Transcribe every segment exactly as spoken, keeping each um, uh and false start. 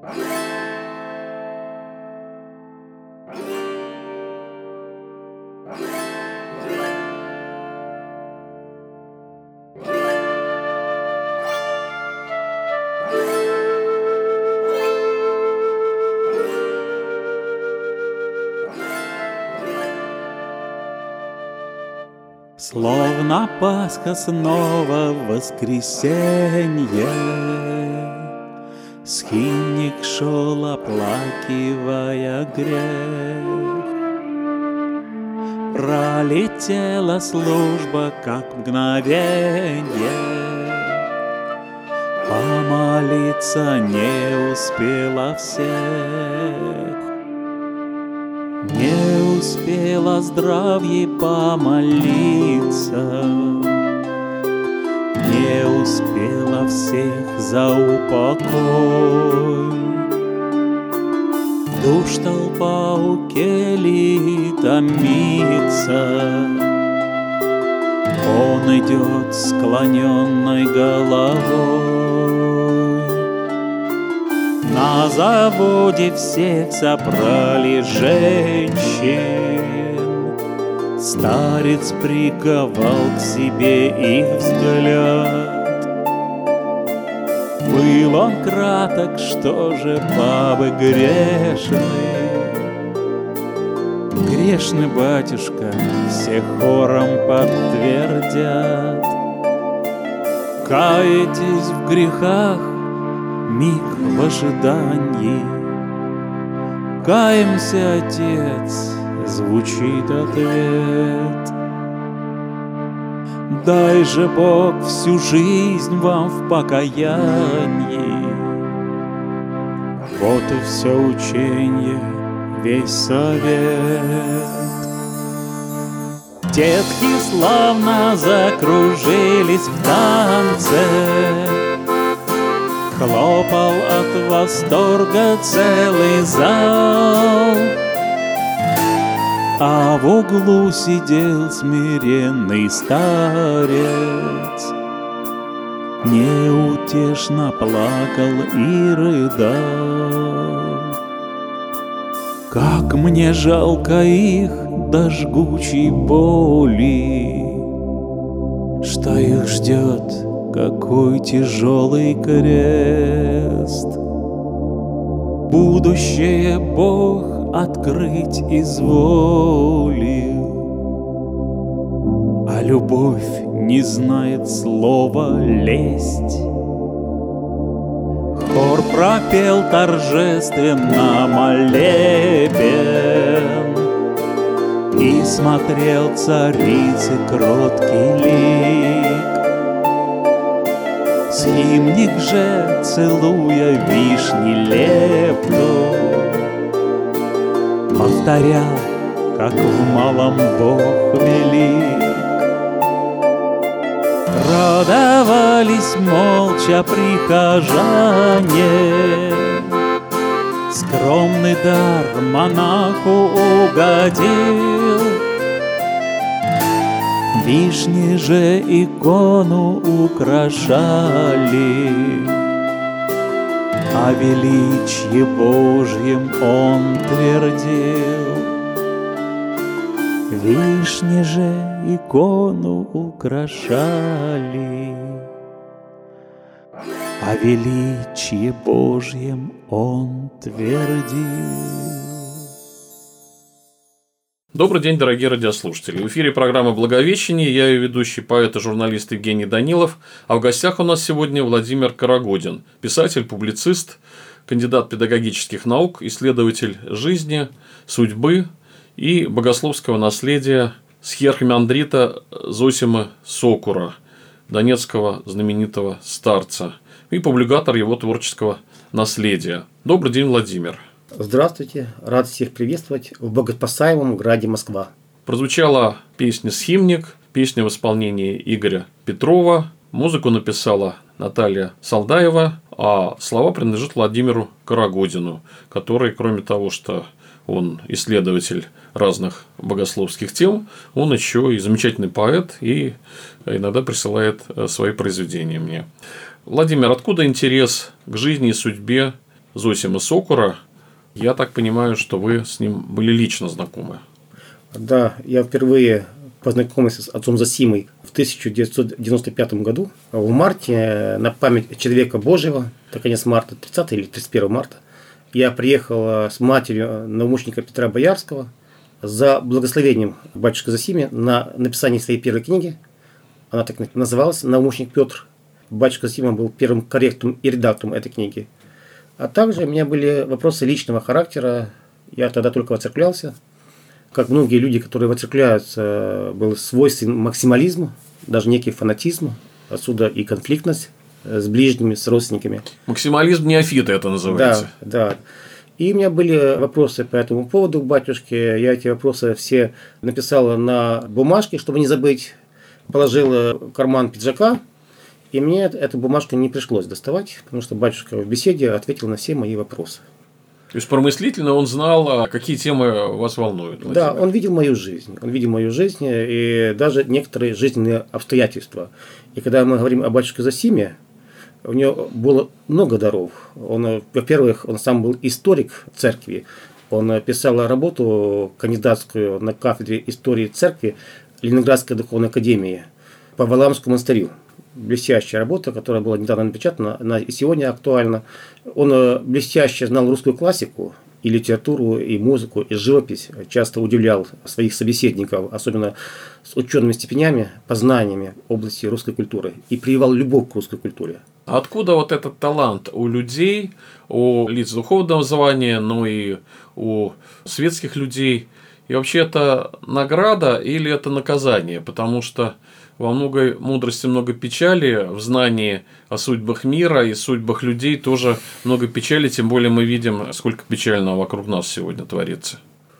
Словно Пасха снова воскресенье, схимник шел, оплакивая грех. Пролетела служба, как мгновенье, помолиться не успела всех. Не успела здравье помолиться, не успела всех за упокой. Душ толпа у келий томится, он идет склоненной головой. На заводе всех собрали женщин, старец приковал к себе их взгляд. Был он краток, что же бабы грешны. Грешны, батюшка, все хором подтвердят. Каетесь в грехах, миг в ожидании. Каемся, Отец, звучит ответ. Дай же Бог всю жизнь вам в покаянии. Вот и все ученье, весь совет. Детки славно закружились в танце, хлопал от восторга целый зал, а в углу сидел смиренный старец, неутешно плакал и рыдал. Как мне жалко их до жгучей боли, что их ждет какой тяжелый крест. Будущее Бог открыть изволил, а любовь не знает слова лесть. Хор пропел торжественно молебен, и смотрел царицы кроткий лик. Схимник же, целуя вишни лепту, повторял, как в малом Бог велик. Радовались молча прихожане, скромный дар монаху угодил. Вишни же икону украшали, о величии Божьем он твердил. Вишни же икону украшали, о величии Божьем он твердил. Добрый день, дорогие радиослушатели. В эфире программа «Благовещение». Я ее ведущий, поэт и журналист Евгений Данилов. А в гостях у нас сегодня Владимир Карагодин. Писатель, публицист, кандидат педагогических наук, исследователь жизни, судьбы и богословского наследия схиархимандрита Зосимы Сокура, донецкого знаменитого старца, и публикатор его творческого наследия. Добрый день, Владимир. Здравствуйте, рад всех приветствовать в богоспасаемом граде Москва. Прозвучала песня «Схимник», песня в исполнении Игоря Петрова, музыку написала Наталья Салдаева, а слова принадлежат Владимиру Карагодину, который, кроме того, что он исследователь разных богословских тем, он еще и замечательный поэт и иногда присылает свои произведения мне. Владимир, откуда интерес к жизни и судьбе Зосима Сокура. Я так понимаю, что вы с ним были лично знакомы. Да, я впервые познакомился с отцом Зосимой в тысяча девятьсот девяносто пятом году. В марте, на память человека Божьего, это конец марта, тридцатого или тридцать первого марта, я приехал с матерью наумучника Петра Боярского за благословением батюшки Зосиме на написание своей первой книги. Она так называлась «Наумучник Петр». Батюшка Зосима был первым корректором и редактором этой книги. А также у меня были вопросы личного характера. Я тогда только воцерклялся. Как многие люди, которые воцеркляются, был свойствен максимализм, даже некий фанатизм. Отсюда и конфликтность с ближними, с родственниками. Максимализм неофита это называется. Да, да. И у меня были вопросы по этому поводу к батюшке. Я эти вопросы все написал на бумажке, чтобы не забыть. Положил в карман пиджака. И мне эту бумажку не пришлось доставать, потому что батюшка в беседе ответил на все мои вопросы. То есть промыслительно он знал, какие темы вас волнуют. Владимир. Да, он видел мою жизнь. Он видел мою жизнь и даже некоторые жизненные обстоятельства. И когда мы говорим о батюшке Зосиме, у него было много даров. Он, во-первых, он сам был историк церкви. Он писал работу кандидатскую на кафедре истории церкви Ленинградской духовной академии по Валаамскому монастырю. Блестящая работа, которая была недавно напечатана, она и сегодня актуальна. Он блестяще знал русскую классику, и литературу, и музыку, и живопись. Часто удивлял своих собеседников, особенно с учеными степенями, познаниями в области русской культуры. И прививал любовь к русской культуре. А откуда вот этот талант у людей, у лиц духовного звания, но и у светских людей? И вообще это награда или это наказание? Потому что во многой мудрости много печали, в знании о судьбах мира и судьбах людей тоже много печали, тем более мы видим, сколько печального вокруг нас сегодня творится.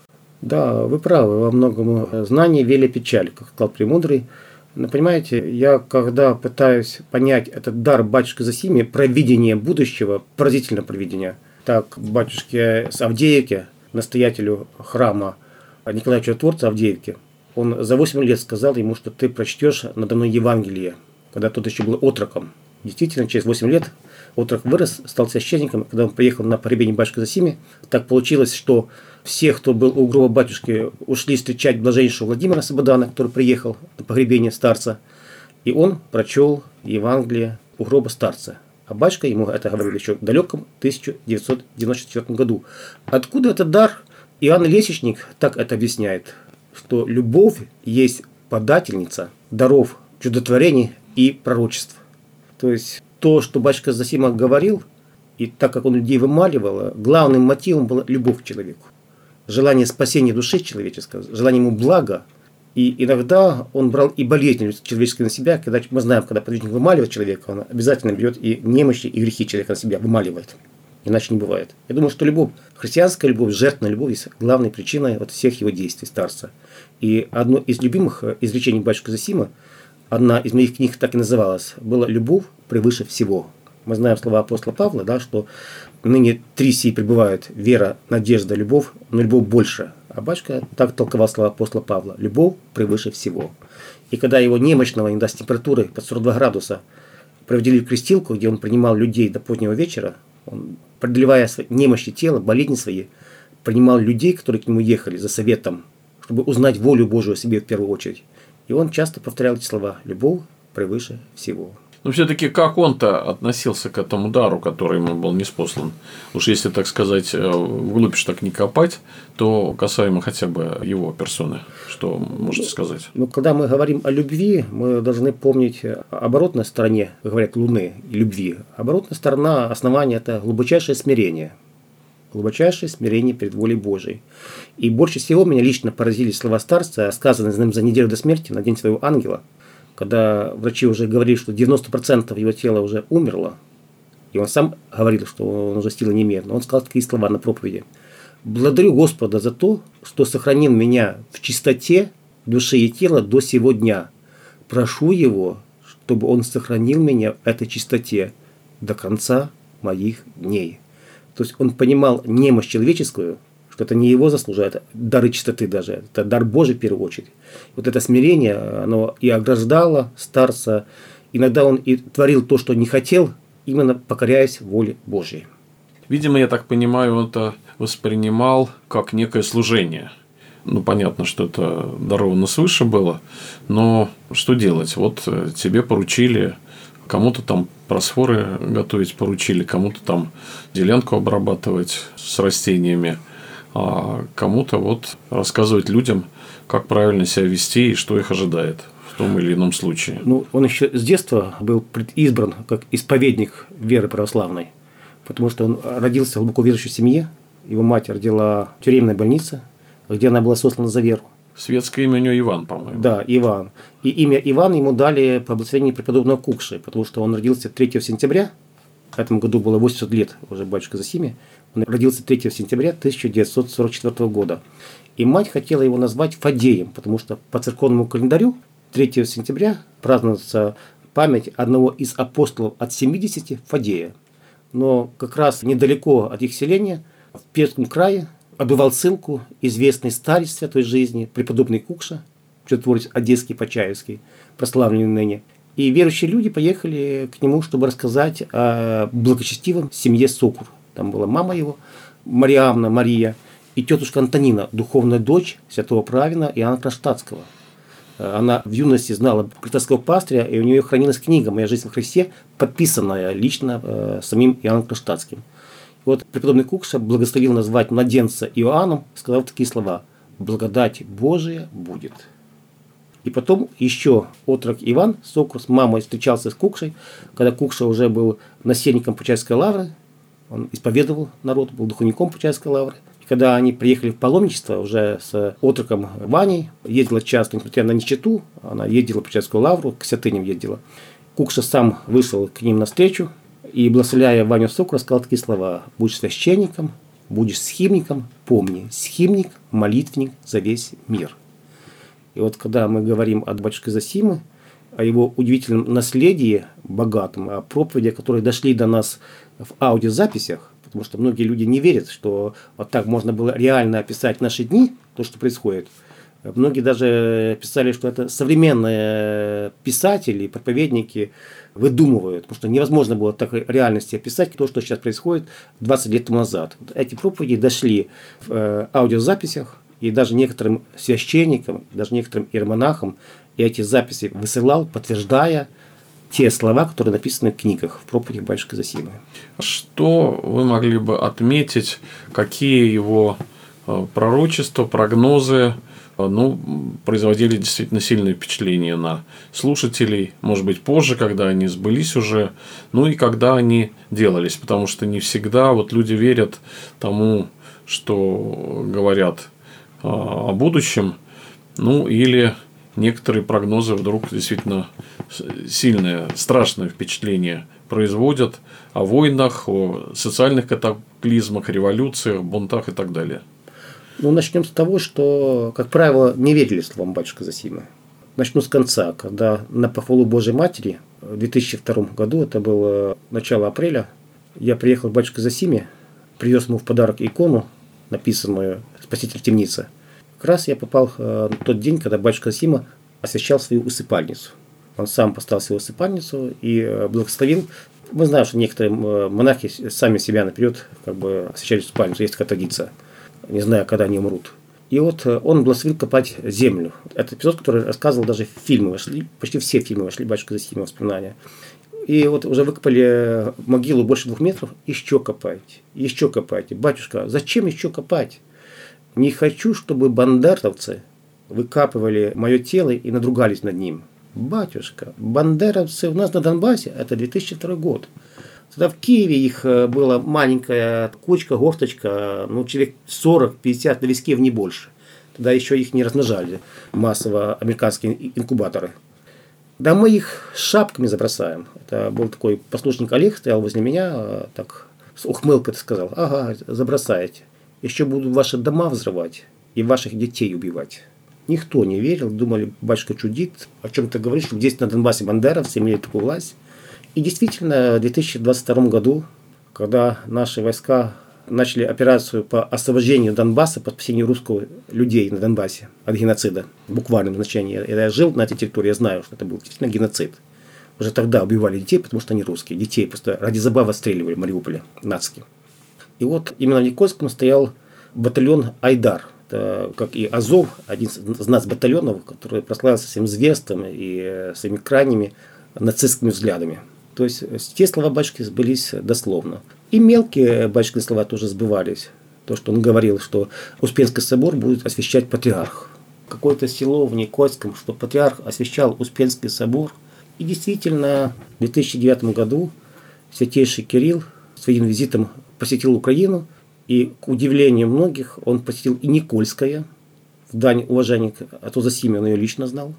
Да, вы правы, во многом знание веля печаль, как сказал Премудрый. Но понимаете, я когда пытаюсь понять этот дар батюшки Зосиме, провидение будущего, поразительное провидение, так батюшке с Авдеевки, настоятелю храма Николая Чудотворца Авдеевки, он за восемь лет сказал ему, что ты прочтешь надо мной Евангелие, когда тот еще был отроком. Действительно, через восемь лет отрок вырос, стал священником. Когда он приехал на погребение батюшки Зосиме, так получилось, что все, кто был у гроба батюшки, ушли встречать блаженнейшего Владимира Сабадана, который приехал на погребение старца. И он прочел Евангелие у гроба старца. А батюшка ему это говорил еще в далеком тысяча девятьсот девяносто четвёртом году. Откуда этот дар? Иоанн Лесечник так это объясняет, что любовь есть подательница даров, чудотворений и пророчеств. То есть то, что батюшка Зосима говорил, и так как он людей вымаливал, главным мотивом была любовь к человеку. Желание спасения души человеческой, желание ему блага. И иногда он брал и болезнь человеческую на себя, когда мы знаем, когда подвижник вымаливает человека, он обязательно берет и немощи, и грехи человека на себя, вымаливает. Иначе не бывает. Я думаю, что любовь, христианская любовь, жертвенная любовь есть главной причиной вот всех его действий старца. И одно из любимых изречений батюшки Зосима, одна из моих книг так и называлась, была «Любовь превыше всего». Мы знаем слова апостола Павла, да, что ныне три сии пребывают: вера, надежда, любовь, но любовь больше. А батюшка так толковал слова апостола Павла: любовь превыше всего. И когда его немощного, иногда с температурой под сорок два градуса, проводили в крестилку, где он принимал людей до позднего вечера, он, преодолевая немощи тела, болезни свои, принимал людей, которые к нему ехали за советом, чтобы узнать волю Божию о себе в первую очередь. И он часто повторял эти слова: любовь превыше всего. Но все-таки как он-то относился к этому дару, который ему был ниспослан? Уж если, так сказать, вглубь так не копать, то касаемо хотя бы его персоны, что можете сказать? Ну, когда мы говорим о любви, мы должны помнить о оборотной стороне, как говорят, Луны и любви. Оборотная сторона, основание – это глубочайшее смирение. Глубочайшее смирение перед волей Божией. И больше всего меня лично поразили слова старца, сказанные за неделю до смерти, на день своего ангела, когда врачи уже говорили, что девяносто процентов его тела уже умерло, и он сам говорил, что он уже силы не имеет, но он сказал такие слова на проповеди: «Благодарю Господа за то, что сохранил меня в чистоте души и тела до сего дня. Прошу Его, чтобы Он сохранил меня в этой чистоте до конца моих дней». То есть он понимал немощь человеческую, что это не его заслуга, это дары чистоты даже, это дар Божий в первую очередь. Вот это смирение, оно и ограждало старца. Иногда он и творил то, что не хотел, именно покоряясь воле Божьей. Видимо, я так понимаю, он это воспринимал как некое служение. Ну, понятно, что это даровано свыше было, но что делать? Вот тебе поручили, кому-то там просфоры готовить поручили, кому-то там делянку обрабатывать с растениями, а кому-то вот рассказывать людям, как правильно себя вести и что их ожидает в том или ином случае. Ну, он еще с детства был избран как исповедник веры православной, потому что он родился в глубоко верующей семье. Его мать родила в тюремной больнице, где она была сослана за веру. Светское имя у него Иван, по-моему. Да, Иван. И имя Иван ему дали по благословению преподобного Кукши, потому что он родился третьего сентября, в этом году было восемьдесят лет уже батюшка Зосиме, он родился третьего сентября тысяча девятьсот сорок четвёртого года. И мать хотела его назвать Фадеем, потому что по церковному календарю третьего сентября празднуется память одного из апостолов от семидесяти, Фадея. Но как раз недалеко от их селения, в Пермском крае, обывал ссылку известный старец святой жизни, преподобный Кукша, чудотворец Одесский, Почаевский, прославленный ныне. И верующие люди поехали к нему, чтобы рассказать о благочестивом семье Сокур. Там была мама его, Мариамна, Мария, и тетушка Антонина, духовная дочь святого праведного Иоанна Кронштадтского. Она в юности знала приторского пастыря, и у нее хранилась книга «Моя жизнь в Христе», подписанная лично э, самим Иоанном Кронштадтским. И вот преподобный Кукша благословил назвать младенца Иоанном, сказав такие слова: «Благодать Божия будет». И потом еще отрок Иван Сокур с мамой встречался с Кукшей, когда Кукша уже был насельником Почаевской лавры, он исповедовал народ, был духовником Почаевской лавры. И когда они приехали в паломничество уже с отроком Ваней, ездила часто, несмотря на нищету, она ездила в Почаевскую лавру, к святыням ездила. Кукша сам вышел к ним навстречу и, благословляя Ваню Сокура, сказал такие слова: «Будешь священником, будешь схимником, помни, схимник, молитвенник за весь мир». И вот когда мы говорим о батюшке Зосиме, о его удивительном наследии, богатом, о проповедях, которые дошли до нас в аудиозаписях, потому что многие люди не верят, что вот так можно было реально описать наши дни, то, что происходит. Многие даже писали, что это современные писатели, проповедники выдумывают, потому что невозможно было так в реальности описать то, что сейчас происходит двадцать лет тому назад. Вот эти проповеди дошли в аудиозаписях, и даже некоторым священникам, даже некоторым иеромонахам я эти записи высылал, подтверждая те слова, которые написаны в книгах, в проповедях батюшки Зосимы. Что вы могли бы отметить, какие его пророчества, прогнозы ну, производили действительно сильное впечатление на слушателей, может быть, позже, когда они сбылись уже, ну и когда они делались, потому что не всегда вот люди верят тому, что говорят о будущем, ну или некоторые прогнозы вдруг действительно сильное, страшное впечатление производят о войнах, о социальных катаклизмах, революциях, бунтах и так далее. Ну, начнем с того, что, как правило, не верили словам батюшки Зосимы. Начну с конца, когда на похвалу Божьей Матери в две тысячи втором году, это было начало апреля, я приехал к батюшке Зосиме, привез ему в подарок икону, написанную «Спаситель в темнице». Как раз я попал в тот день, когда батюшка Зосима освящал свою усыпальницу. Он сам поставил свою усыпальницу и благословил. Мы знаем, что некоторые монахи сами себя наперед как бы освящали усыпальницу, есть такая традиция, не знаю, когда они умрут. И вот он благословил копать землю. Это эпизод, который рассказывал, даже в фильмы вошли, почти все фильмы вошли батюшка Зосима, воспоминания. И вот уже выкопали могилу больше двух метров, еще копайте, еще копайте. Батюшка, зачем еще копать? Не хочу, чтобы бандеровцы выкапывали мое тело и надругались над ним. Батюшка, бандеровцы у нас на Донбассе, это две тысячи второй год. Тогда в Киеве их была маленькая кучка, горсточка, ну, человек сорок-пятьдесят на весь Киев, не больше. Тогда еще их не размножали массово американские инкубаторы. Да мы их шапками забросаем. Это был такой послушник Олег, стоял возле меня, так с ухмылкой сказал: ага, забросаете. Еще будут ваши дома взрывать и ваших детей убивать. Никто не верил, думали, батюшка чудит, о чем-то говорит, что здесь на Донбассе бандеровцы имели такую власть. И действительно, в две тысячи двадцать втором году, когда наши войска начали операцию по освобождению Донбасса, по спасению русских людей на Донбассе от геноцида, в буквальном значении. Я жил на этой территории, я знаю, что это был действительно геноцид. Уже тогда убивали детей, потому что они русские. Детей просто ради забавы отстреливали в Мариуполе, нацики. И вот именно в Никольском стоял батальон «Айдар». Это, как и Азов, один из нацбатальонов, который прославился своим зверством и своими крайними нацистскими взглядами. То есть те слова батюшки сбылись дословно. И мелкие батюшкины слова тоже сбывались. То, что он говорил, что Успенский собор будет освящать патриарх. Какое-то село в Никольском, что патриарх освящал Успенский собор. И действительно, в две тысячи девятом году святейший Кирилл своим визитом посетил Украину. И, к удивлению многих, он посетил и Никольское, в дань уважения к отцу Зосиме, он ее лично знал,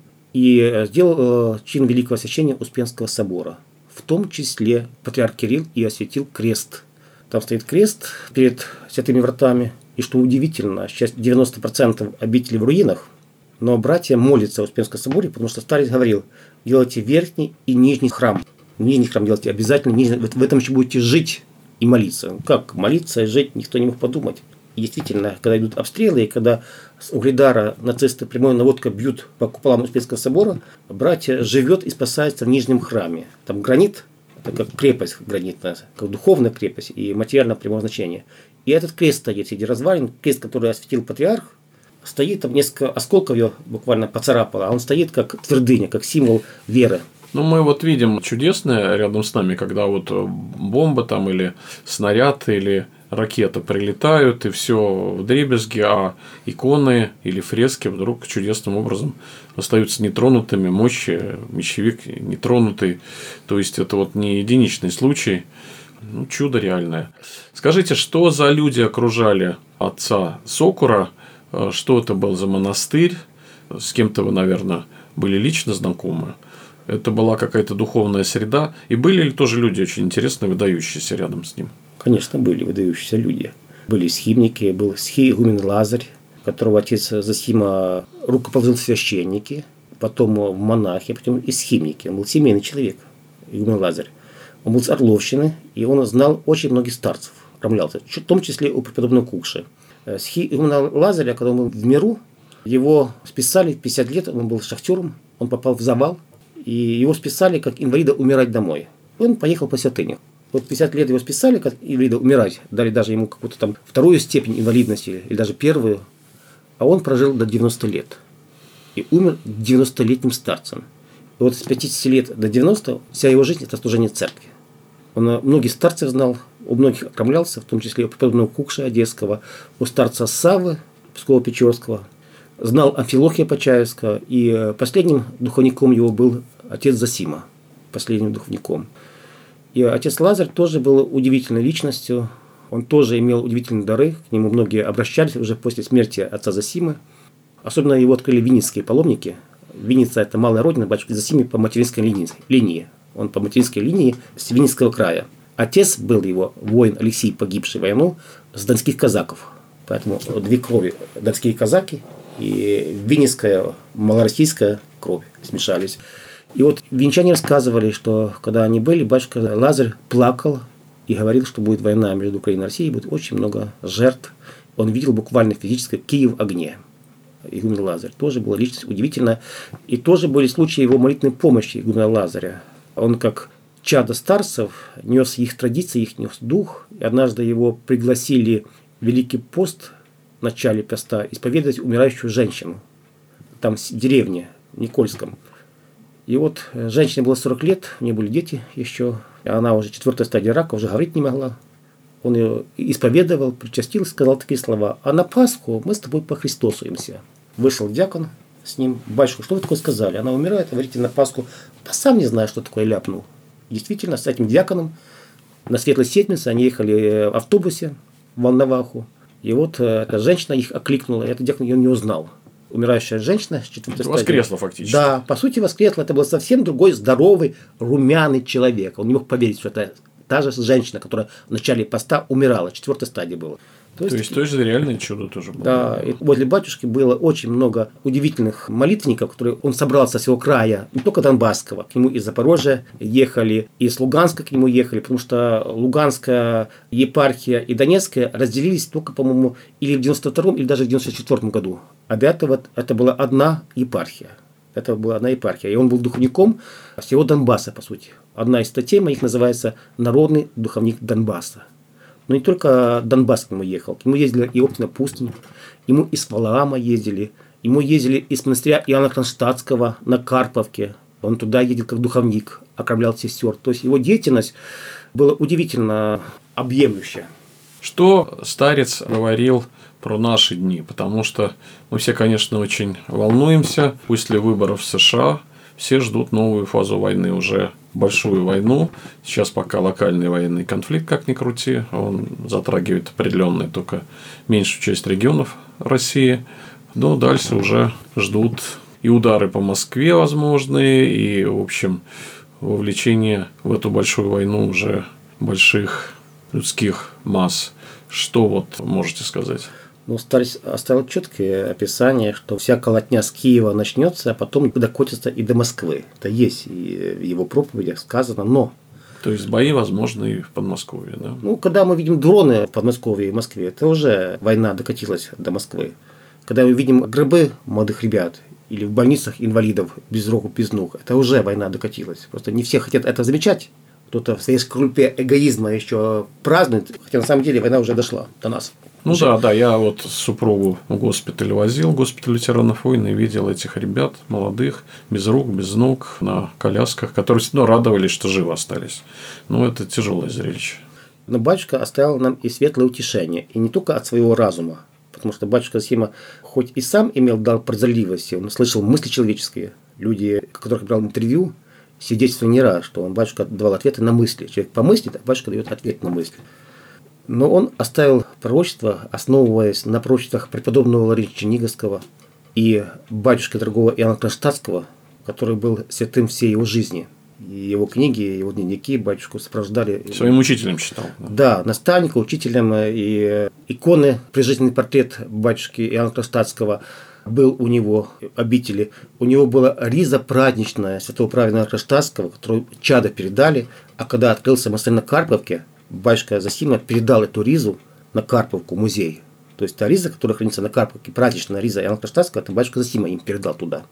и сделал чин великого освящения Успенского собора. В том числе патриарх Кирилл и осветил крест. Там стоит крест перед святыми вратами. И что удивительно, сейчас девяносто процентов обители в руинах, но братья молятся в Успенском соборе, потому что старец говорил: делайте верхний и нижний храм. Нижний храм делайте обязательно, нижний, в этом еще будете жить и молиться. Как молиться и жить, никто не мог подумать. И действительно, когда идут обстрелы, и когда с Угледара нацисты прямой наводкой бьют по куполам Успенского собора, братья живет и спасается в Нижнем храме. Там гранит, это как крепость гранитная, как духовная крепость и материальное прямое значение. И этот крест стоит среди развалин, крест, который осветил патриарх, стоит, там несколько осколков ее буквально поцарапало, а он стоит как твердыня, как символ веры. Ну, мы вот видим чудесное рядом с нами, когда вот бомба там или снаряд или ракета прилетают, и все вдребезги, а иконы или фрески вдруг чудесным образом остаются нетронутыми, мощи, мощевик нетронутый. То есть это вот не единичный случай, ну, чудо реальное. Скажите, что за люди окружали отца Сокура? Что это был за монастырь? С кем-то вы, наверное, были лично знакомы? Это была какая-то духовная среда? И были ли тоже люди очень интересные, выдающиеся рядом с ним? Конечно, были выдающиеся люди. Были схимники, был схи игумен Лазарь, которого отец Зосима рукоположил в священники, потом в монахи, потом и схимники. Он был семейный человек, игумен Лазарь. Он был с Орловщины, и он знал очень многих старцев, рамлялся, в том числе у преподобного Кукши. Схи игумена Лазаря, когда он был в миру, его списали в пятьдесят лет, он был шахтером, он попал в завал, и его списали как инвалида умирать домой. Он поехал по святыням. Вот пятьдесят лет его списали как инвалида умирать, дали даже ему какую-то там вторую степень инвалидности, или даже первую, а он прожил до девяноста лет. И умер девяностолетним старцем. И вот с пятидесяти лет до девяноста вся его жизнь – это служение церкви. Он многих старцев знал, у многих окромлялся, в том числе у преподобного Кукши Одесского, у старца Саввы Псково-Печорского, знал Амфилохия Почаевского, и последним духовником его был отец Зосима, последним духовником. И отец Лазарь тоже был удивительной личностью, он тоже имел удивительные дары, к нему многие обращались уже после смерти отца Зосимы. Особенно его открыли винницкие паломники. Винница – это малая родина батюшки Зосимы по материнской линии. Он по материнской линии с Винницкого края. Отец был его воин Алексей, погибший в войну, с донских казаков. Поэтому две крови, донские казаки и винницкая, малороссийская кровь смешались. И вот винчане рассказывали, что когда они были, батюшка Лазарь плакал и говорил, что будет война между Украиной и Россией, будет очень много жертв. Он видел буквально физически Киев в огне. Игумен Лазарь тоже была личность удивительная. И тоже были случаи его молитвенной помощи игумена Лазаря. Он как чадо старцев нес их традиции, их нес дух. И однажды его пригласили в Великий пост в начале поста исповедовать умирающую женщину. Там в деревне в Никольском. И вот женщине было сорок лет, у нее были дети еще. Она уже четвертая стадия рака, уже говорить не могла. Он ее исповедовал, причастил, сказал такие слова: а на Пасху мы с тобой похристосуемся. Вышел дьякон с ним: батюшка, что вы такое сказали? Она умирает, говорите, на Пасху. Да сам не знаю, что такое, ляпнул. Действительно, с этим дьяконом на Светлой Седмице они ехали в автобусе в Волноваху. И вот эта женщина их окликнула, и этот дьякон ее не узнал. Умирающая женщина с четвертой стадии. Воскресла фактически. Да, по сути воскресла. Это был совсем другой, здоровый, румяный человек. Он не мог поверить, что это та же женщина, которая в начале поста умирала, четвертой стадии была. То, То есть, есть тоже реальное чудо тоже было. Да, и возле батюшки было очень много удивительных молитвенников, которые он собрал со всего края, не только Донбасского, к нему из Запорожья ехали, из Луганска к нему ехали, потому что Луганская епархия и Донецкая разделились только, по-моему, или в девяносто втором, или даже в девяносто четвёртом году. А до этого это была одна епархия. Это была одна епархия. И он был духовником всего Донбасса, по сути. Одна из статей моих называется «Народный духовник Донбасса». Но не только Донбасс к нему ехал. К нему ездили и Оптина Пустынь, ему из Валаама ездили, ему ездили из монастыря Иоанна Кронштадтского на Карповке. Он туда ездил как духовник, окормлял сестер. То есть его деятельность была удивительно объемлющая. Что старец говорил про наши дни? Потому что мы все, конечно, очень волнуемся. После выборов в США все ждут новую фазу войны, уже большую войну. Сейчас пока локальный военный конфликт, как ни крути, он затрагивает определенную только меньшую часть регионов России. Но дальше уже ждут и удары по Москве возможные, и, в общем, вовлечение в эту большую войну уже больших людских масс. Что вот можете сказать? Ну, старец оставил четкое описание, что вся колотня с Киева начнется, а потом докатится и до Москвы. Это есть и в его проповедях сказано, но... То есть бои возможны и в Подмосковье, да? Ну, когда мы видим дроны в Подмосковье и Москве, это уже война докатилась до Москвы. Когда мы видим гробы молодых ребят или в больницах инвалидов без рук, без ног, это уже война докатилась. Просто не все хотят это замечать. Кто-то в своей скорлупе эгоизма еще празднует, хотя на самом деле война уже дошла до нас. Ну уже. да, да, я вот супругу в госпиталь возил, в госпиталь ветеранов войны, и видел этих ребят молодых, без рук, без ног, на колясках, которые все равно радовались, что живы остались. Ну, это тяжелое зрелище. Но батюшка оставил нам и светлое утешение, и не только от своего разума, потому что батюшка Зосима хоть и сам имел дар прозорливости, он слышал мысли человеческие, люди, которых брал интервью, свидетельствовали не раз, что он, батюшка, давал ответы на мысли. Человек помыслит, а батюшка дает ответ на мысли. Но он оставил пророчество, основываясь на пророчествах преподобного Лаврентия Черниговского и батюшки дорогого Иоанна Кронштадтского, который был святым всей его жизни. И его книги, его дневники батюшку сопровождали. Своим учителем считал. Да, да, наставником, учителем. И иконы, прижизненный портрет батюшки Иоанна Кронштадтского был у него обители. У него была риза праздничная святого праведного Кронштадтского, которую чадо передали. А когда открылся монастырь на Карповке, батюшка Зосима передал эту ризу на Карповку, музей. То есть та риза, которая хранится на Карповке, праздничная риза Иоанна Кронштадтского, это батюшка Зосима им передал туда.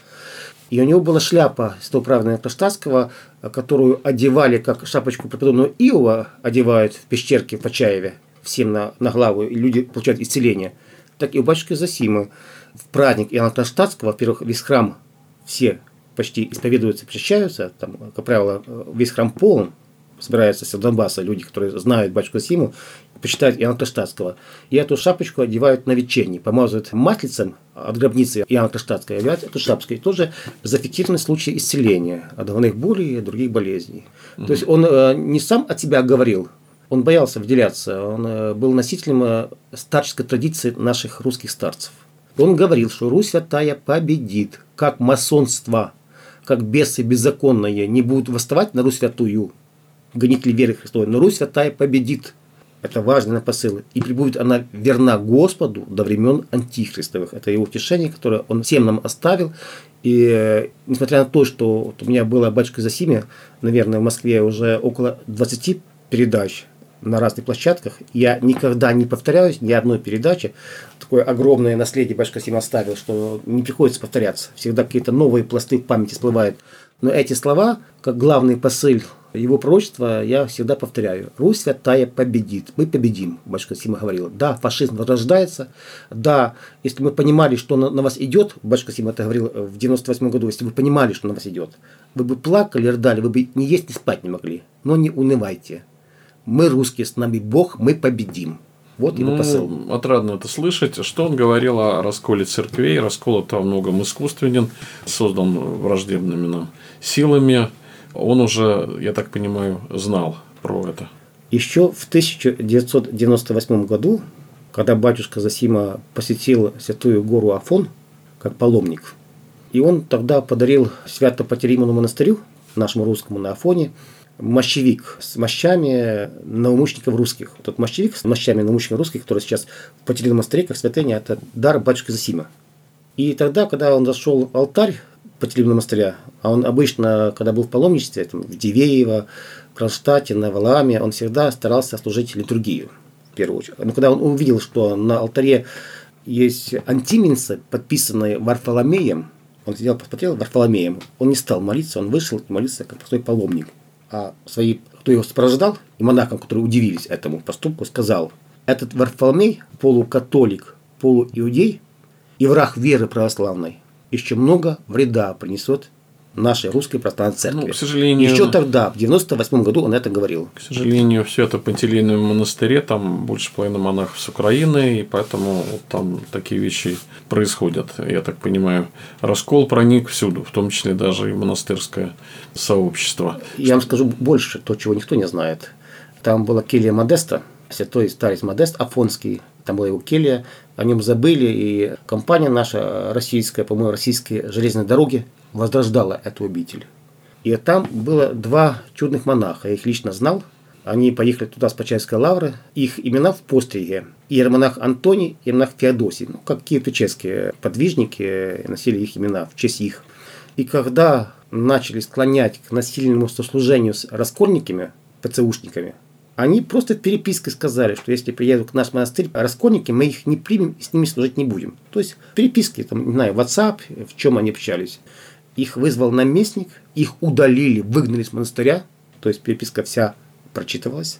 И у него была шляпа святого праведного Кронштадтского, которую одевали, как шапочку преподобного Иова одевают в Пещерке в Почаеве, всем на, на главу, и люди получают исцеление. Так и у батюшки Зосимы в праздник Иоанна Кронштадтского, во-первых, весь храм все почти исповедуются, причащаются, там, как правило, весь храм полон, собираются с Донбасса люди, которые знают батюшку Зосиму, почитают Иоанна Кронштадтского. И эту шапочку одевают на вечерний, помазывают маслицем от гробницы Иоанна Кронштадтского, и одевают эту шапочку. И тоже зафиксированы случаи исцеления от головных болей и других болезней. Mm-hmm. То есть он э, не сам от себя говорил, он боялся выделяться, он э, был носителем э, старческой традиции наших русских старцев. Он говорил, что Русь святая победит, как масонство, как бесы беззаконные не будут восставать на Русь святую, гонители веры Христовой, но Русь святая победит. Это важный посыл. И прибудет она верна Господу до времен антихристовых. Это его утешение, которое он всем нам оставил. И несмотря на то, что вот у меня было батюшка Зосиме, наверное, в Москве уже около двадцати передач на разных площадках, я никогда не повторяюсь ни одной передачи. Такое огромное наследие батюшка Зосима оставил, что не приходится повторяться. Всегда какие-то новые пласты в памяти всплывают. Но эти слова, как главный посыл его пророчества, я всегда повторяю. Русь святая победит. Мы победим, батюшка Зосима говорил. Да, фашизм возрождается. Да, если мы понимали, что на, на вас идет, батюшка Зосима это говорил в девяносто восьмом году, если вы понимали, что на вас идет, вы бы плакали, рыдали, вы бы ни есть, ни спать не могли. Но не унывайте. Мы русские, с нами Бог, мы победим. Вот его ну, посыл. Отрадно это слышать. Что он говорил о расколе церквей? Раскол это во многом искусственен, создан враждебными нам силами. Он уже, я так понимаю, знал про это. Еще в тысяча девятьсот девяносто восьмом году, когда батюшка Зосима посетил святую гору Афон, как паломник, и он тогда подарил Свято-Патеримону монастырю, нашему русскому на Афоне, мощевик с мощами новомучеников русских. Тот мощевик с мощами новомучеников русских, который сейчас в Патеримоном монастыре, как святыня, это дар батюшки Зосима. И тогда, когда он зашел в алтарь Патеримоного монастыря, а он обычно, когда был в паломничестве, там, в Дивеево, в Кронштадте, на Валааме, он всегда старался служить литургию, в первую очередь. Но когда он увидел, что на алтаре есть антименсы, подписанные Варфоломеем, он сидел, посмотрел Варфоломеем, он не стал молиться, он вышел и молился как простой паломник. А свои, кто его сопровождал, и монахам, которые удивились этому поступку, сказал: этот Варфоломей полукатолик, полуиудей и враг веры православной еще много вреда принесет нашей русской православной церкви. Ну, к сожалению, еще тогда, в девяносто восьмом году, он это говорил. К сожалению, все это в Пантелейновом монастыре, там больше половины монахов с Украины, и поэтому вот там такие вещи происходят. Я так понимаю, раскол проник всюду, в том числе даже и в монастырское сообщество. Я вам скажу больше, то, чего никто не знает. Там была келья Модеста, святой старец Модест Афонский, там была его келья, о нем забыли, и компания наша российская, по-моему, российские железные дороги, возрождала эту обитель. И там было два чудных монаха, я их лично знал. Они поехали туда с Почаевской лавры, их имена в постриге. Иеромонах Антоний и иеромонах Феодосий, ну, как киево-печерские подвижники, носили их имена в честь их. И когда начали склонять к насильному сослужению с раскольниками, ПЦУшниками, они просто в переписке сказали, что если приедут к наш монастырь раскольники, мы их не примем и с ними служить не будем. То есть в переписке, там, не знаю, WhatsApp, в чем они общались. Их вызвал наместник, их удалили, выгнали с монастыря, то есть переписка вся прочитывалась.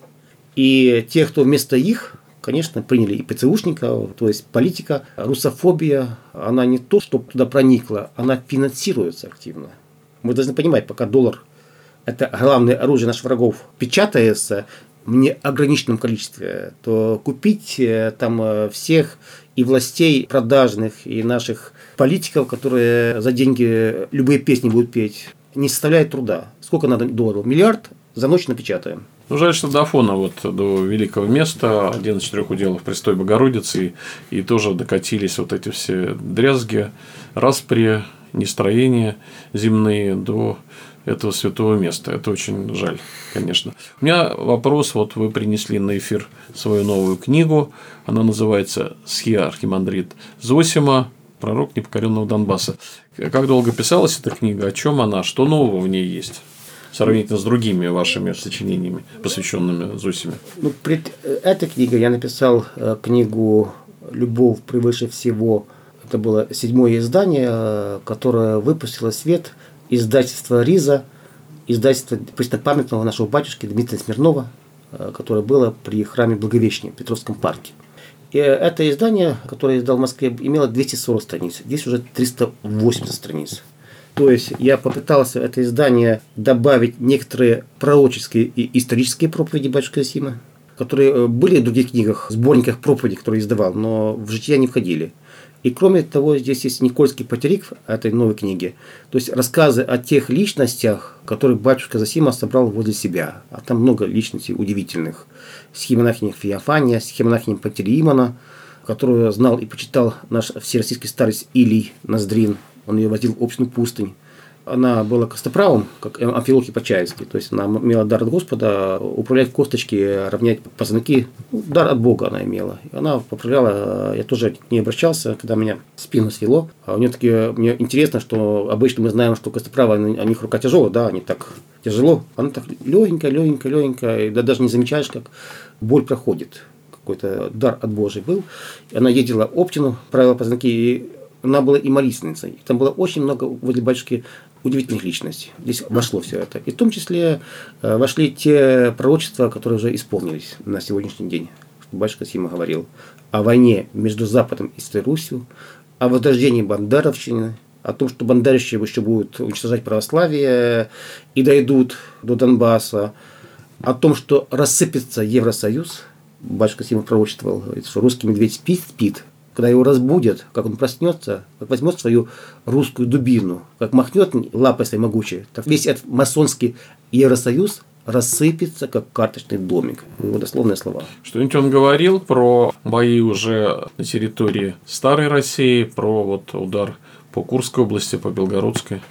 И те, кто вместо их, конечно, приняли и ПЦУшников, то есть политика, русофобия, она не то, что туда проникла, она финансируется активно. Мы должны понимать, пока доллар – это главное оружие наших врагов, печатается в неограниченном количестве, то купить там всех и властей продажных, и наших политиков, которые за деньги любые песни будут петь, не составляет труда. Сколько надо долларов? Миллиард за ночь напечатаем. Ну, жаль, что до Афона, вот, до великого места, один из четырех уделов Престой Богородицы, и, и тоже докатились вот эти все дрязги, распри, нестроения земные до этого святого места. Это очень жаль, конечно. У меня вопрос. Вот вы принесли на эфир свою новую книгу. Она называется «Схия архимандрит Зосима. Пророк непокоренного Донбасса». Как долго писалась эта книга? О чем она? Что нового в ней есть? Сравнительно с другими вашими сочинениями, посвященными Зосиме. Ну, пред этой книгой я написал книгу «Любовь превыше всего». Это было седьмое издание, которое выпустило в свет издательство «Риза», издательство преснопамятного нашего батюшки Дмитрия Смирнова, которое было при храме Благовещения в Петровском парке. И это издание, которое я издал в Москве, имело двести сорок страниц. Здесь уже триста восемьдесят страниц. То есть я попытался это издание добавить некоторые пророческие и исторические проповеди батюшки Зосимы, которые были в других книгах, сборниках проповедей, которые издавал, но в жития не входили. И кроме того, здесь есть Никольский патерик этой новой книги, то есть рассказы о тех личностях, которых батюшка Зосима собрал возле себя. А там много личностей удивительных. Схимонахиня Феофания, схимонахиня Пантелеимона, которую знал и почитал наш всероссийский старец Илий Ноздрин. Он ее возил в общину пустынь. Она была костоправом, как Амфилохий Почаевский. То есть она имела дар от Господа управлять косточки, равнять позвонки. Ну, дар от Бога она имела. И она поправляла, я тоже к ней обращался, когда меня спину свело. А у нее такие, мне интересно, что обычно мы знаем, что костоправы, у них рука тяжелая, да, они так тяжело. Она так легенькая, легенькая, легенькая, и да, даже не замечаешь, как боль проходит. Какой-то дар от Божий был. И она ездила в Оптину, правила позвонки, и она была и молитвенницей. Там было очень много возле батюшки удивительных личностей. Здесь вошло все это. И в том числе вошли те пророчества, которые уже исполнились на сегодняшний день. Батюшка Зосима говорил о войне между Западом и Святой Русью, о возрождении бандеровщины, о том, что бандеровщики еще будут уничтожать православие и дойдут до Донбасса, о том, что рассыпется Евросоюз. Батюшка Зосима пророчествовал, что русский медведь спит, спит. Когда его разбудят, как он проснется, как возьмет свою русскую дубину, как махнет лапой своей могучей, так весь этот масонский Евросоюз рассыпется, как карточный домик. Его дословные слова. Что-нибудь он говорил про бои уже на территории Старой России, про вот удар по Курской области, по Белгородской?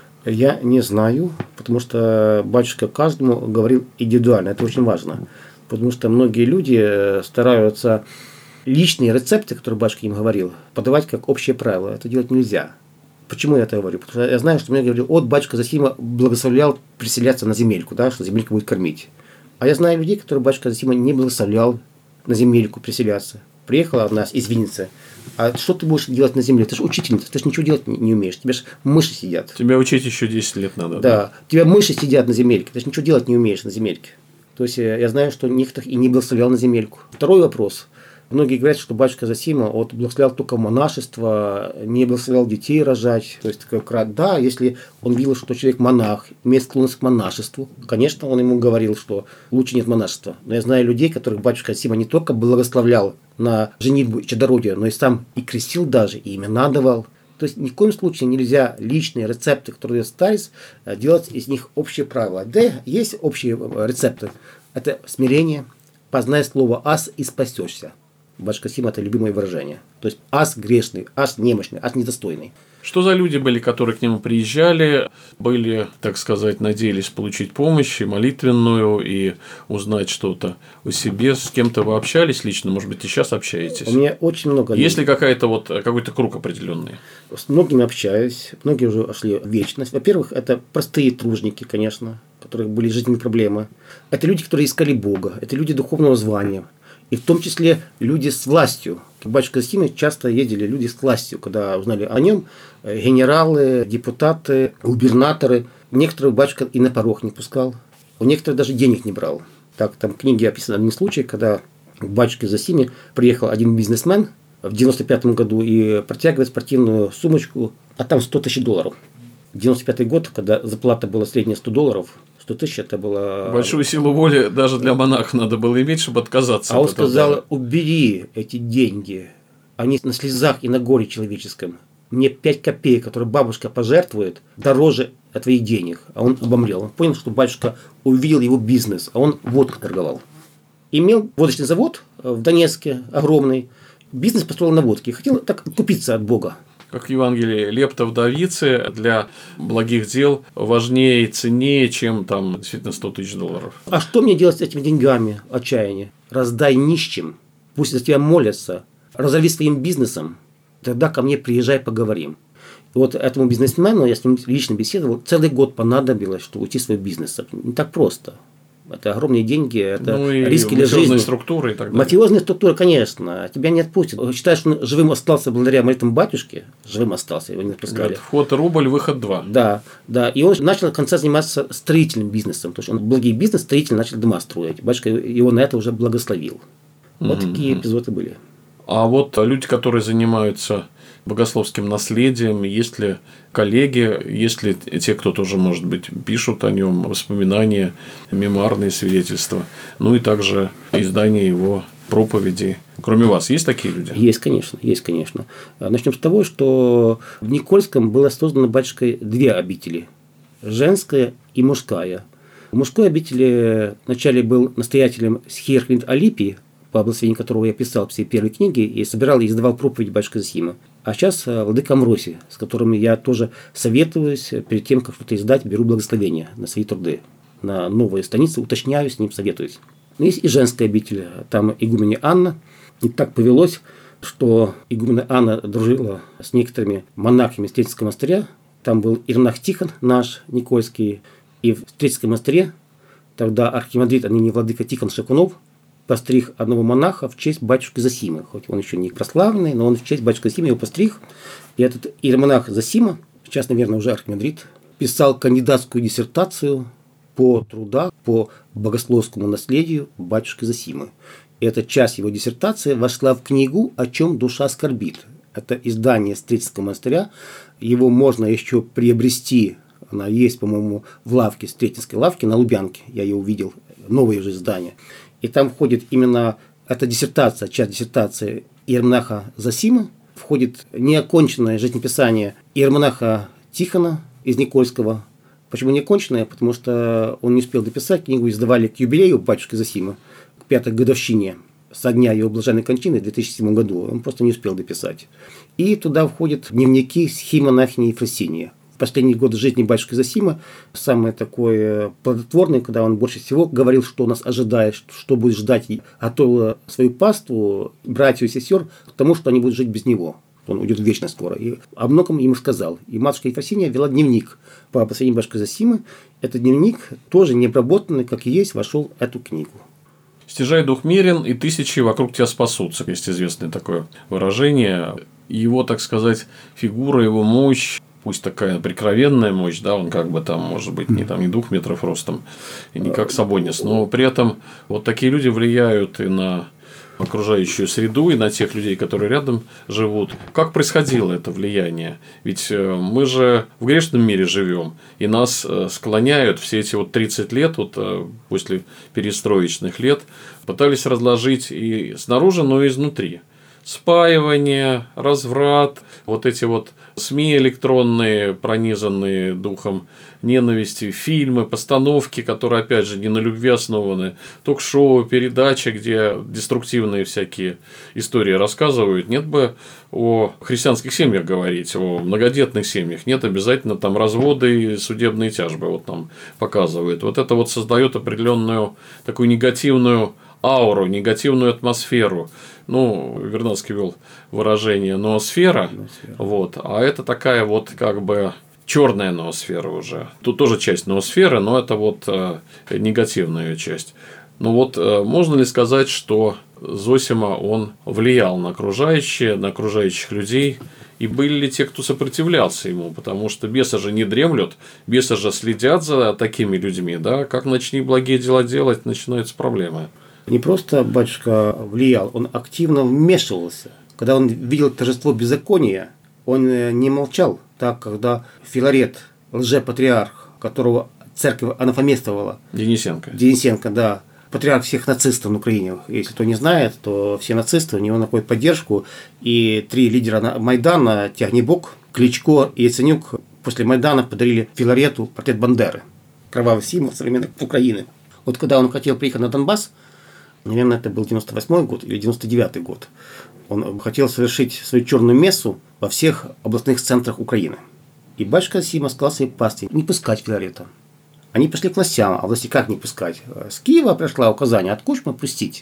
Я не знаю, потому что батюшка каждому говорил индивидуально. Это очень важно. Потому что многие люди стараются личные рецепты, которые батюшка им говорил, подавать как общее правило. Это делать нельзя. Почему я это говорю? Потому что я знаю, что мне говорили, от батюшка Зосима благословлял переселяться на земельку, да, что земелька будет кормить. А я знаю людей, которые батюшка Зосима не благословлял на земельку переселяться. приехала у нас из Винницы. А что ты будешь делать на земле? Ты же учительница, ты же ничего делать не умеешь. Тебя же мыши сидят. Тебя учить еще десять лет надо. Да. да. Тебя мыши сидят на земельке. Ты же ничего делать не умеешь на земельке. То есть я знаю, что некоторых и не благословлял на земельку. Второй вопрос. Многие говорят, что батюшка Зосима вот, благословлял только монашество, не благословлял детей рожать. То есть, как раз, да, если он видел, что человек монах, имеет склонность к монашеству, конечно, он ему говорил, что лучше нет монашества. Но я знаю людей, которых батюшка Зосима не только благословлял на женитьбу и чадородие, но и сам и крестил даже, и имена давал. То есть, ни в коем случае нельзя личные рецепты, которые дает старец, делать из них общие правила. Да, есть общие рецепты. Это смирение, познай слово «ас» и спасешься. Батюшка Зосима – это любимое выражение. То есть, ас грешный, ас немощный, ас недостойный. Что за люди были, которые к нему приезжали, были, так сказать, надеялись получить помощь и молитвенную, и узнать что-то о себе? С кем-то вы общались лично? Может быть, и сейчас общаетесь? У меня очень много людей. Есть ли какая-то вот, какой-то круг определенный? С многими общаюсь. Многие уже ушли в вечность. Во-первых, это простые тружники, конечно, у которых были жизненные проблемы. Это люди, которые искали Бога. Это люди духовного звания. И в том числе люди с властью. К батюшке Зосиме часто ездили люди с властью, когда узнали о нем. Генералы, депутаты, губернаторы. Некоторых батюшка и на порог не пускал. У некоторых даже денег не брал. Так, там в книге описан один случай, когда к батюшке Зосиме приехал один бизнесмен в девяносто пятом году и протягивает спортивную сумочку, а там сто тысяч долларов. девяносто пятый год, когда зарплата была средняя сто долларов, сто тысяч это было... Большую силу воли даже для монаха надо было иметь, чтобы отказаться. А он сказал, убери эти деньги, они на слезах и на горе человеческом. Мне пять копеек, которые бабушка пожертвует, дороже от твоих денег. А он обомлел. Он понял, что батюшка увидел его бизнес, а он водкой торговал. Имел водочный завод в Донецке огромный, бизнес построил на водке. Хотел так купиться от Бога. Как в Евангелии, лепта вдовицы для благих дел важнее и ценнее, чем там действительно сто тысяч долларов. А что мне делать с этими деньгами, отчаяние? Раздай нищим, пусть за тебя молятся, разорви своим бизнесом, тогда ко мне приезжай, поговорим. И вот этому бизнесмену, я с ним лично беседовал, целый год понадобилось, чтобы уйти в свой бизнес. Не так просто. Это огромные деньги, это ну и риски для жизни. Структуры и так далее. Мафиозные структуры, конечно, тебя не отпустят. Считаешь, что он живым остался благодаря молитвам батюшке? Живым остался, его не отпускали. Говорят, вход рубль, выход два. Да, да. И он начал в конце заниматься строительным бизнесом. То есть, он благой бизнес, строитель начал дома строить. Батюшка его на это уже благословил. Вот mm-hmm. такие эпизоды были. А вот люди, которые занимаются богословским наследием, есть ли коллеги, есть ли те, кто тоже, может быть, пишут о нем воспоминания, мемуарные свидетельства, ну и также издание его проповедей. Кроме вас, есть такие люди? Есть, конечно, есть, конечно. Начнем с того, что в Никольском было создано батюшкой две обители – женская и мужская. В мужской обители вначале был настоятелем Схиерхлинт Алипий, по благословению которого я писал все первые книги и собирал и издавал проповедь батюшка Зосима. А сейчас владыка Амвросий, с которым я тоже советуюсь, перед тем, как что-то издать, беру благословение на свои труды. На новые страницы уточняю, с ним советуюсь. Но есть и женская обитель, там игуменя Анна. И так повелось, что игуменя Анна дружила с некоторыми монахами Стрельцкого монастыря. Там был Ирнах Тихон, наш Никольский, и в Стрельцком монастыре тогда архимандрит, а ныне владыка Тихон Шакунов, постриг одного монаха в честь батюшки Зосимы. Хоть он еще не прославленный, но он в честь батюшки Зосимы его постриг. И этот иеромонах Зосима, сейчас, наверное, уже архимандрит, писал кандидатскую диссертацию по трудам по богословскому наследию батюшки Зосимы. И эта часть его диссертации вошла в книгу «О чем душа скорбит». Это издание Стрельцкого монастыря. Его можно еще приобрести. Она есть, по-моему, в лавке, Сретенской лавке на Лубянке. Я ее увидел. Новое же издание. И там входит именно эта диссертация, часть диссертации иеромонаха Зосимы, входит неоконченное жизнеписание иеромонаха Тихона из Никольского. Почему неоконченное? Потому что он не успел дописать, книгу издавали к юбилею батюшки Зосимы, к пятой годовщине со дня его блаженной кончины в две тысячи седьмом году. Он просто не успел дописать. И туда входят дневники схимонахини Ефросинии. Последние годы жизни батюшки Зосимы, самый такой плодотворный, когда он больше всего говорил, что нас ожидает, что будет ждать, готовил свою паству, братьев и сестер, к тому, что они будут жить без него. Он уйдет в вечность скоро. И о многом ему сказал. И матушка Ефросиния вела дневник по последней батюшке Зосимы. Этот дневник, тоже необработанный, как и есть, вошел в эту книгу. Стяжай дух мерен, и тысячи вокруг тебя спасутся. Есть известное такое выражение. Его, так сказать, фигура, его мощь, пусть такая прикровенная мощь, да, он как бы там, может быть, не, там, не двух метров ростом, и не как Сабонис, но при этом вот такие люди влияют и на окружающую среду, и на тех людей, которые рядом живут. Как происходило это влияние? Ведь мы же в грешном мире живем, и нас склоняют все эти вот тридцать лет, вот после перестроечных лет, пытались разложить и снаружи, но и изнутри. Спаивание, разврат, вот эти вот СМИ электронные, пронизанные духом ненависти, фильмы, постановки, которые, опять же, не на любви основаны, ток-шоу, передачи, где деструктивные всякие истории рассказывают. Нет бы о христианских семьях говорить, о многодетных семьях. Нет, обязательно там разводы и судебные тяжбы вот там показывают. Вот это вот создает определенную такую негативную ауру, негативную атмосферу. Ну, Вернадский вел выражение ноосфера, ноосфера. Вот, а это такая вот как бы черная ноосфера уже. Тут тоже часть ноосферы, но это вот э, негативная часть. Ну вот э, можно ли сказать, что Зосима он влиял на окружающие, на окружающих людей? И были ли те, кто сопротивлялся ему? Потому что бесы же не дремлют, бесы же следят за такими людьми, да? Как начни благие дела делать, начинаются проблемы. Не просто батюшка влиял, он активно вмешивался. Когда он видел торжество беззакония, он не молчал. Так, когда Филарет, лжепатриарх, которого церковь анафемествовала, Денисенко. Денисенко, да, патриарх всех нацистов на Украине. Если кто не знает, то все нацисты у него находят поддержку. И три лидера Майдана, Тягнебок, Кличко и Яценюк, после Майдана подарили Филарету портрет Бандеры. Кровавый символ современной Украины. Вот когда он хотел приехать на Донбасс, наверное, это был девяносто восьмой год или девяносто девятый год, он хотел совершить свою черную мессу во всех областных центрах Украины. И батюшка Зосима сказал своей пастве не пускать Филарета. Они пошли к властям, а власти как не пускать? С Киева пришло указание от Кучмы пустить.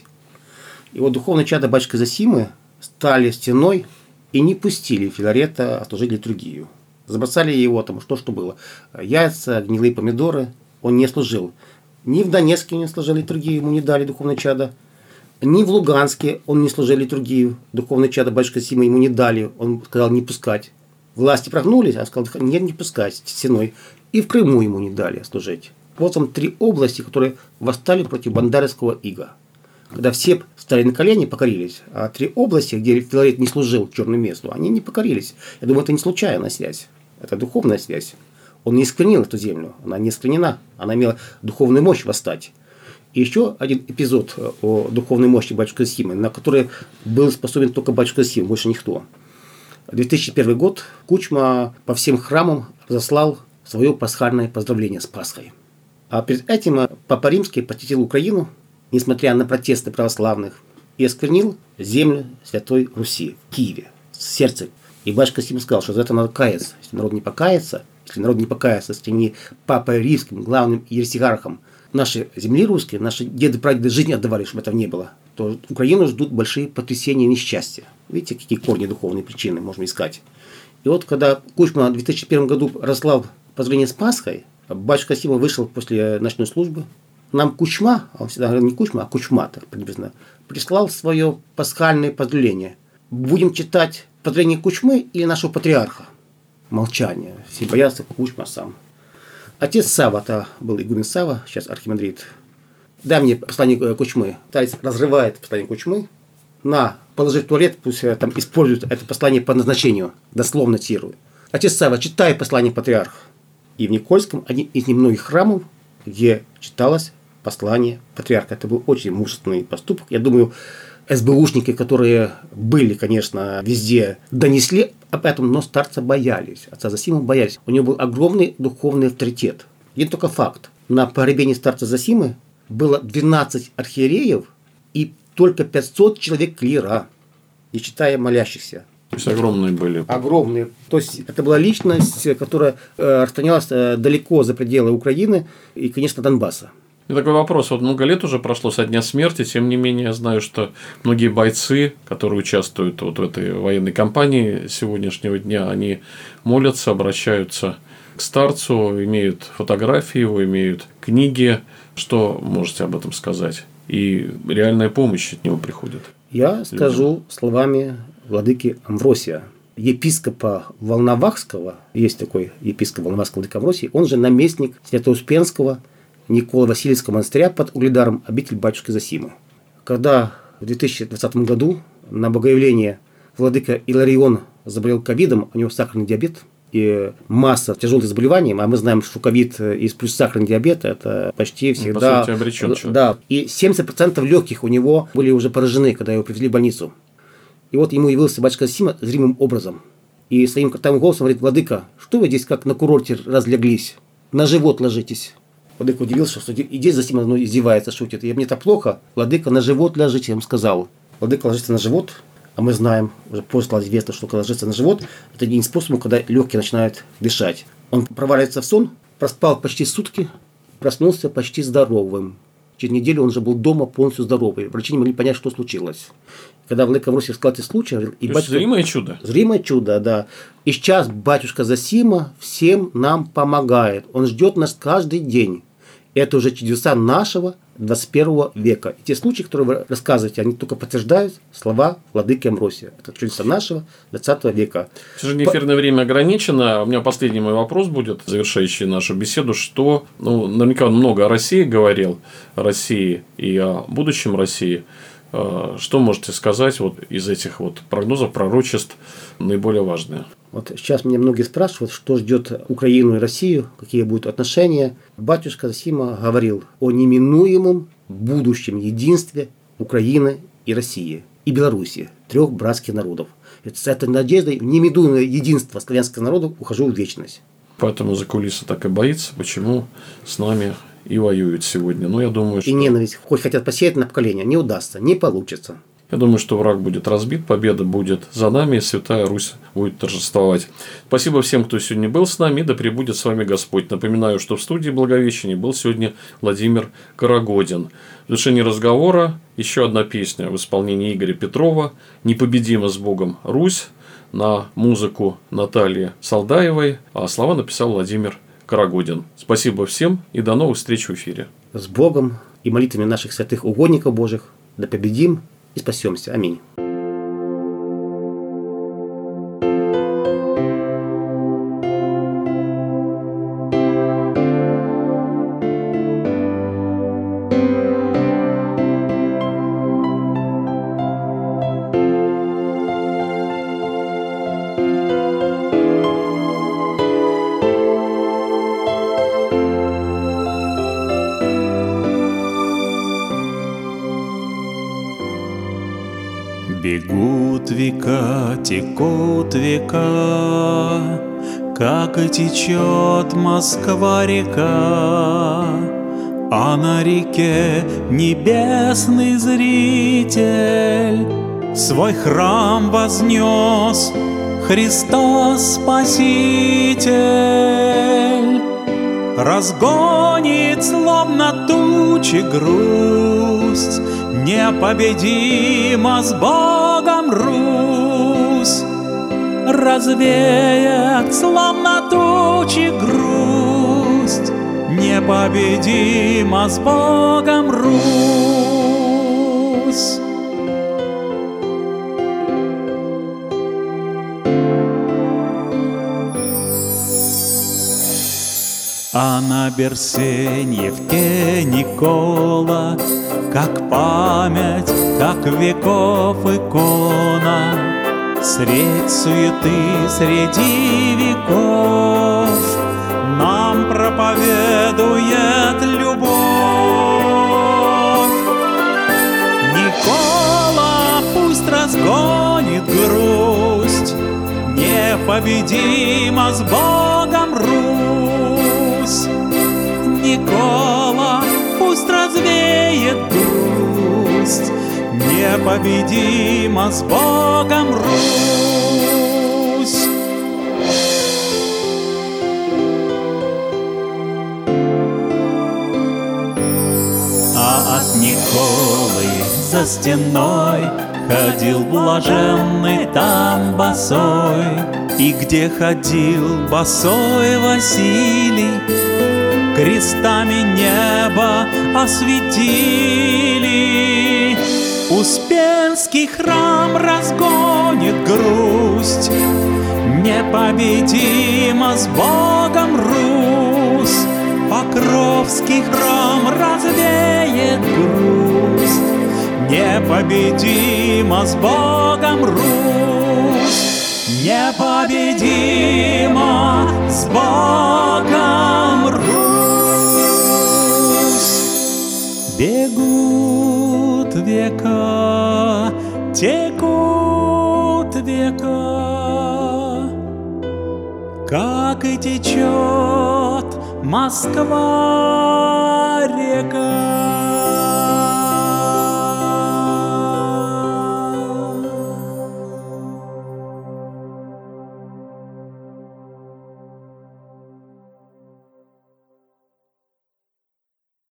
И вот духовные чада батюшки Зосимы стали стеной и не пустили Филарета служить литургию. Забросали его там что, что было. Яйца, гнилые помидоры. Он не служил. Ни в Донецке не служил литургию, ему не дали духовное чадо. Ни в Луганске он не служил литургию, духовное чадо батюшка Зосима ему не дали. Он сказал не пускать. Власти прогнулись, а сказал нет, не пускать стеной. И в Крыму ему не дали служить. Вот там три области, которые восстали против бандеровского ига. Когда все встали на колени, покорились. А три области, где Филарет не служил черному месту, они не покорились. Я думаю, это не случайная связь. Это духовная связь. Он не искоренил эту землю. Она не искоренена. Она имела духовную мощь восстать. И еще один эпизод о духовной мощи батюшки Зосимы, на который был способен только батюшка Зосима, больше никто. две тысячи первый год Кучма по всем храмам заслал свое пасхальное поздравление с Пасхой. А перед этим Папа Римский посетил Украину, несмотря на протесты православных, и осквернил землю Святой Руси в Киеве, сердце. И батюшка Зосима сказал, что за это надо каяться. Если народ не покается, если народ не покается, если не Папой Римским, главным ересиархом, наши земли русские, наши деды-прадеды жизнь отдавали, чтобы этого не было, то Украину ждут большие потрясения и несчастья. Видите, какие корни духовные причины можно искать. И вот когда Кучма в две тысячи первом году разслал поздравление с Пасхой, батюшка Зосима вышел после ночной службы. Нам Кучма, а он всегда говорил не Кучма, а Кучма, так приблизно, прислал свое пасхальное поздравление. Будем читать поздравление Кучмы или нашего патриарха? Молчание. Все боятся, Кучма сам. Отец Сава, это был игумен Сава, сейчас архимандрит. Дай мне послание Кучмы. Старец разрывает послание Кучмы. На, положи в туалет, пусть там используют это послание по назначению. Дословно цитирую. Отец Сава, читай послание патриарха. И в Никольском один из немногих храмов, где читалось послание патриарха. Это был очень мужественный поступок. Я думаю, СБУшники, которые были, конечно, везде, донесли об этом, но старца боялись. Отца Зосимы боялись. У него был огромный духовный авторитет. Один только факт. На погребении старца Зосимы было двенадцать архиереев и только пятьсот человек клира, не считая молящихся. То есть огромные были. Огромные. То есть это была личность, которая э, распространялась э, далеко за пределы Украины и, конечно, Донбасса. И такой вопрос. Вот много лет уже прошло со дня смерти, тем не менее, я знаю, что многие бойцы, которые участвуют вот в этой военной кампании сегодняшнего дня, они молятся, обращаются к старцу, имеют фотографии его, имеют книги. Что можете об этом сказать? И реальная помощь от него приходит. Я скажу словами владыки Амвросия, епископа Волновахского. Есть такой епископ Волновахского владыка Амвросий. Он же наместник Свято-Успенского Николы Васильевского монастыря под Угледаром, обитель батюшки Зосимы. Когда в две тысячи двадцатом году на Богоявление владыка Иларион заболел ковидом, у него сахарный диабет и масса тяжелых заболеваний, а мы знаем, что ковид и плюс сахарный диабет – это почти всегда… По сути, обречен человек. Да, и семьдесят процентов легких у него были уже поражены, когда его привезли в больницу. И вот ему явился батюшка Зосима зримым образом. И своим картавым голосом говорит: «Владыка, что вы здесь как на курорте разлеглись? На живот ложитесь». Владыка удивился, что и здесь Зосима ну, издевается, шутит. И мне-то плохо. Владыка, на живот ляжите, я ему сказал. Владыка ложится на живот, а мы знаем, уже после стало известно, что когда ложится на живот, это не способ, когда легкие начинают дышать. Он проваливается в сон, проспал почти сутки, проснулся почти здоровым. Через неделю он уже был дома полностью здоровый. Врачи не могли понять, что случилось. Когда владыка Амвросий сказал эти случаи, говорил, и батюшка, зримое чудо. Зримое чудо, да. И сейчас батюшка Зосима всем нам помогает. Он ждет нас каждый день. Это уже чудеса нашего двадцать первого века. И те случаи, которые вы рассказываете, они только подтверждают слова владыки Амвросия. Это чудеса нашего двадцатого века. К сожалению, эфирное время ограничено. У меня последний мой вопрос будет, завершающий нашу беседу, что, ну, наверняка он много о России говорил, о России и о будущем России. Что можете сказать вот из этих вот прогнозов, пророчеств наиболее важное? Вот сейчас меня многие спрашивают, что ждет Украину и Россию, какие будут отношения. Батюшка Зосима говорил о неминуемом будущем единстве Украины и России, и Белоруссии, трех братских народов. С этой надеждой в неминуемое единство славянского народа ухожу в вечность. Поэтому за кулисы так и боится, почему с нами и воюют сегодня. Но я думаю, что... И ненависть, хоть хотят посеять на поколение, не удастся, не получится. Я думаю, что враг будет разбит, победа будет за нами, и Святая Русь будет торжествовать. Спасибо всем, кто сегодня был с нами, да пребудет с вами Господь. Напоминаю, что в студии Благовещения был сегодня Владимир Карагодин. В завершении разговора еще одна песня в исполнении Игоря Петрова «Непобедима с Богом Русь» на музыку Натальи Салдаевой, а слова написал Владимир Карагодин. Спасибо всем и до новых встреч в эфире. С Богом и молитвами наших святых угодников Божьих да победим и спасемся. Аминь. Бегут века, текут века, как и течет Москва-река, а на реке небесный зритель свой храм вознес, Христос Спаситель. Разгонит словно тучи грусть, непобедима с Богом Русь. Развеет словно тучи грусть, непобедима с Богом Русь. А на Берсеньевке Никола, как память, как веков икона, средь суеты, среди веков нам проповедует любовь. Никола пусть разгонит грусть, непобедима с Богом Русь. Никола пусть развеет грусть, непобедима с Богом Русь. А от Николы за стеной ходил блаженный там босой. И где ходил босой Василий, крестами небо осветили. Успенский храм разгонит грусть, непобедимо с Богом Русь. Покровский храм развеет грусть, непобедимо с Богом Русь. Непобедимо с Богом Русь. Бегут века, текут века, как и течет Москва река.